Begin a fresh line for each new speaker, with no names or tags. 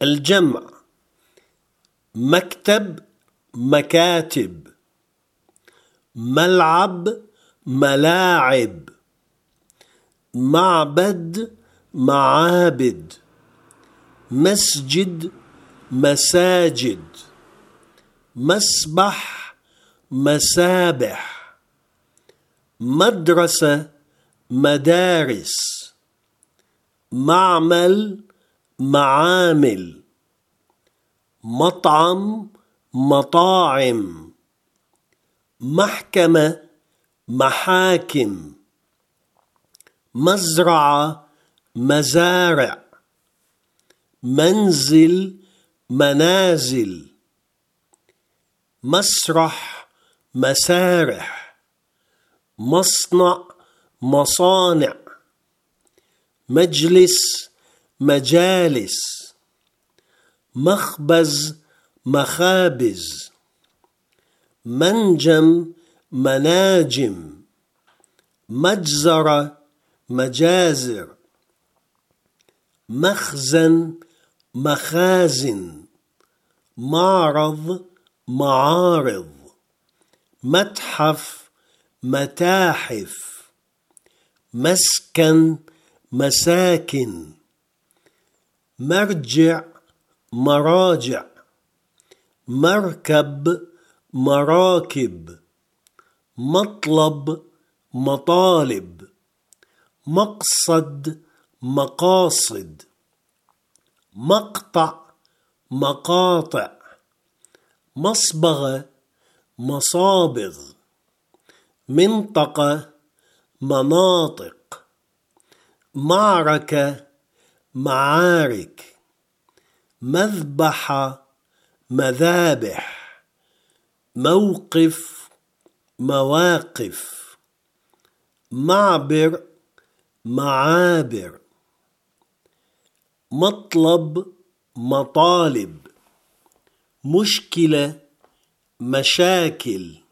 الجمع: مكتب مكاتب، ملعب ملاعب، معبد معابد، مسجد مساجد، مسبح مسابح، مدرسة مدارس، معمل معامل، مطعم مطاعم، محكمة محاكم، مزرعة مزارع، منزل منازل، مسرح مسارح، مصنع مصانع، مجلس مجالس، مخبز مخابز، منجم مناجم، مجزرة مجازر، مخزن مخازن، معرض معارض، متحف متاحف، مسكن مساكن، مرجع مراجع، مركب مراكب، مطلب مطالب، مقصد مقاصد، مقطع مقاطع، مصبغة مصابغ، منطقة مناطق، معركة معارك، مذبحة مذابح، موقف مواقف، معبر معابر، مطلب مطالب، مشكلة مشاكل،